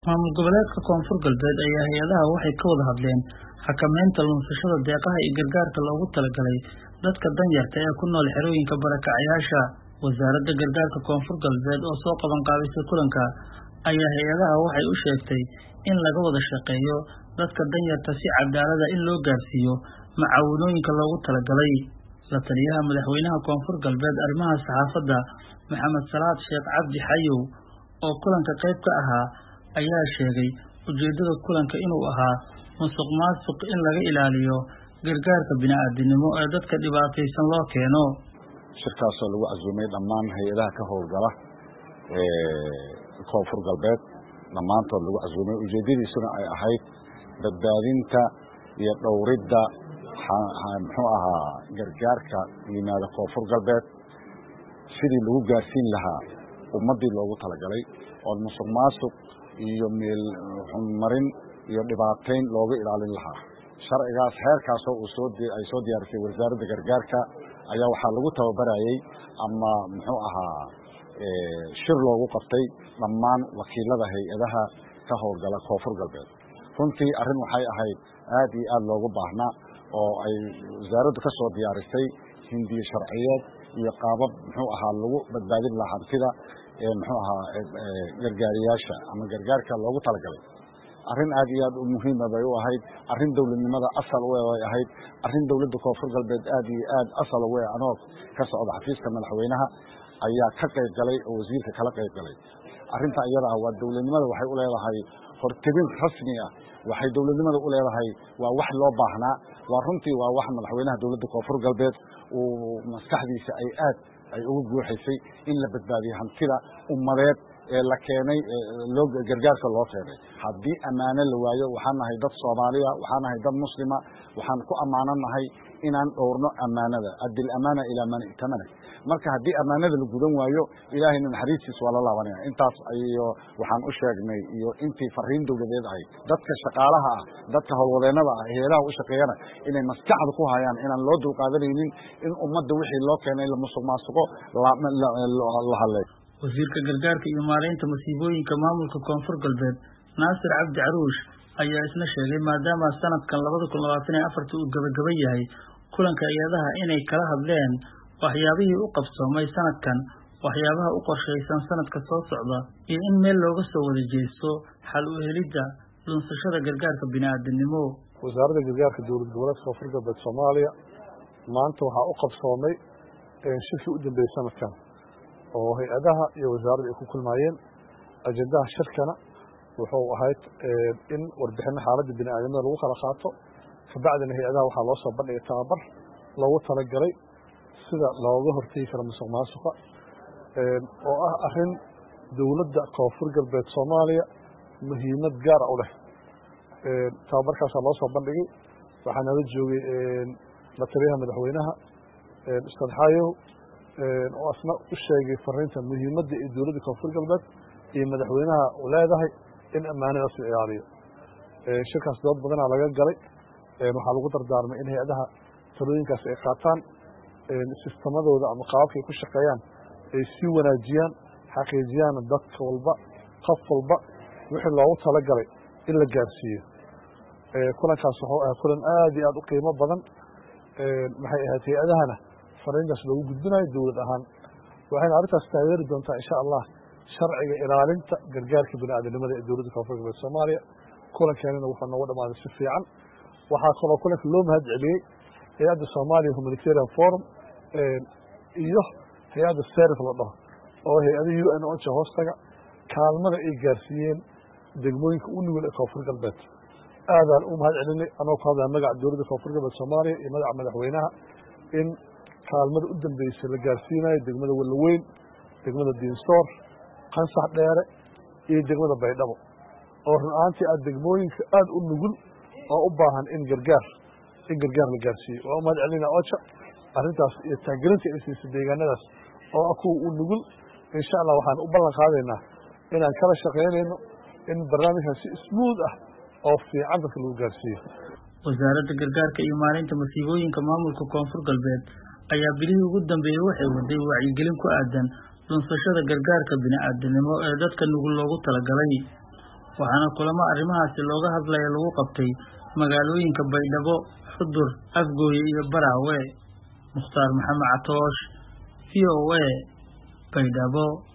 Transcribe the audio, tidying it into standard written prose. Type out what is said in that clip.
Maamul goboleedka Koonfur Galbeed ayaa hay'adaha waxay ka wada hadleen xakamaynta lunsashada deeqaha iyo gargaarka loogu talagalay dadka danyarta ah ee ku nool xerooyinka barakacayaasha. Wasaaradda Gargaarka Koonfur Galbeed oo soo qaban qaabisay kulanka ayaa hay'adaha waxay u sheegtay in laga wada shaqeeyo dadka danyarta si cadaalad ah in loo gaarsiiyo macaawinooyinka loogu talagalay. La taliyaha madaxweynaha Koonfur Galbeed arrimaha saxaafadda Maxamed Salaad Sheekh Cabdi Xayow oo kulanka qayb ka ahaa ayaa sheegay ujeedada kulanka inuu ahaa musuqmaasuq in laga ilaaliyo gargaarka bini'aadanimo ee dadka dhibaataysan loo keeno. shirkaasoo lagu casuumay dhammaan hay'adaha ka howlgala Koonfur Galbeed dhammaantood lagu casuumay ujeedadiisuna ay ahayd badbaadinta iyo dhowridda gargaarka yimaada Koonfur Galbeed sidii lagu gaarsiin lahaa ummadii loogu talagalay oo musuqmaasuq iyo meel marin iyo dhibaateyn looga ilaalin lahaa. sharcigaas heerkaas oo ay soo diyaarisay wasaaradda gargaarka ayaa waxaa lagu tababarayay ama shir loogu qabtay dhammaan wakiilada hay'adaha ka howlgala Koonfur Galbeed. runtii arrin waxay ahayd aad iyo aad loogu baahnaa oo ay wasaaraddu ka soo diyaarisay hindiyo sharciyeed iyo qaabab lagu badbaadin lahaa hantida gargaariyaasha ama gargaarka loogu talagalay. arrin aad iyo aad u muhiim ah bay u ahayd, arrin dawladnimada asal u ah ahayd, arrin dawladda Koonfur Galbeed aad iyo aad asal u ah anoo ka socda xafiiska madaxweynaha ayaa ka qayb galay oo wasiirka kala qayb galay. arrinta iyada ah waa dawladnimada waxay u leedahay hortebin rasmi ah, waxay dawladnimada u leedahay waa wax loo baahnaa, waa runtii waa wax madaxweynaha dawladda Koonfur Galbeed uu maskaxdiisa ay ugu guuxaysay in la badbaadiyo hantida ummadeed ee la keenay gargaarka loo keenay. haddii ammaano la waayo waxaan nahay dad Soomaaliya, waxaan nahay dad muslima, waxaan ku ammaananahay inaan dhowrno ammaanada, adil amaana ila man itamana. marka haddii ammaanada la gudan waayo ilaahayna naxariistiisa waa la laabanaya. intaas ayo waxaan u sheegnay iyo intii fariin dawladeed ahay dadka shaqaalaha ah, dadka howlwadeennada ah, hay'adaha u shaqeeyana inay maskaxda ku hayaan inaan loo dulqaadanaynin in ummadda wixii loo keenay la musuqmaasuqo la hadlay. Wasiirka Gargaarka iyo Maareynta Masiibooyinka Maamulka Koonfur Galbeed Naasir Cabdi Caruush ayaa isna sheegay maadaama sanadkan 2024 uu gabagaba yahay kulanka hay'adaha inay kala hadleen waxyaabihii u qabsoomay sanadkan, waxyaabaha u qorshaysan sanadka soo socda iyo in meel looga soo wada jeesto xal u helidda lunsashada gargaarka bini'aadanimo. Wasaaradda Gargaarka Dowlad Goboleedka Koonfur Galbeed Soomaaliya maanta waxaa u qabsoomay shirkii u dambeeyay sanadkan oo hay'adaha iyo wasaaradda ay ku kulmayeen. ajendaha shirkana wuxuu ahayd in warbixin xaaladda bini'aadanimada lagu kala qaato, kabacdina hay'adaha waxaa loo soo bandhigay tababar loogu talagalay sida looga hortagi karo musuqmaasuqa oo ah arrin dawladda Koonfur Galbeed Soomaaliya muhiimad gaar ah u leh. tababarkaasaa loo soo bandhigay, waxaa nala joogay la taliyaha madaxweynaha Ustaad Xayow oo asna u sheegay fariinta muhiimadda ee dawladda Koonfur Galbeed iyo madaxweynaha u leedahay in ammaanadaas la ilaaliyo. shirkaas dood badanaa laga galay, waxaa lagu dardaarmay in hay'adaha talooyinkaas ay qaataan sistemadooda ama qaababka ay ku shaqeeyaan ay sii wanaajiyaan, xaqiijiyaan dadka walba qof walba wixii loogu talagalay in la gaarsiiyo. kulankaas wuxuu ahaa kulan aad iyo aad u qiimo badan. maxay ahayd hay'adahana fariintaas loogu gudbinayo dawlad ahaan waxayna arrintaas taageeri doontaa insha Allah sharciga ilaalinta gargaarka bini'aadanimada ee dawladda Koonfur Galbeed Soomaaliya. kulankeenana wuxuu noogu dhamaaday si fiican. waxaa kaloo kulanka loo mahad celiyey hay'adda Soomaaliya Humanitarian Forum iyo hay'adda SERF la dhaho oo hay'adda UN OCHA hoostaga kaalmada ay gaarsiiyeen degmooyinka u nugul ee Koonfur Galbeed. aadaan u mahad celinay anoo ku hadlaya magaca dawladda Koonfur Galbeed Soomaaliya iyo magaca madaxweynaha in kaalmada u dambeysay la gaarsiinayo degmada Walaweyn, degmada Diinsoor, Qansax Dheere iyo degmada Baydhabo oo run ahaantii degmooyinka aad u nugul oo u baahan in gargaar la gaarsiiyo. waa u mahad celinaa OCHA arrintaas iyo taageerinta ay siisay deegaanadaas oo ah kuwa u nugul. insha Allah waxaan u ballan qaadaynaa inaan kala shaqeynayno in barnaamijkaas si smooth ah oo fiican dadka lagu gaarsiiyo. Wasaaradda Gargaarka iyo Maareynta Masiibooyinka Maamulka Koonfur Galbeed ayaa bilihii ugu dambeeyay waxay waday wacyigelin ku aadan lunsashada gargaarka bini'aadanimo ee dadka nugul loogu talagalay. waxaana kulamo arrimahaasi looga hadlaya lagu qabtay magaalooyinka Baydhabo, Xudur, Afgooye iyo Baraawe. Mukhtaar Maxamed Catoosh, VOA, Baydhabo.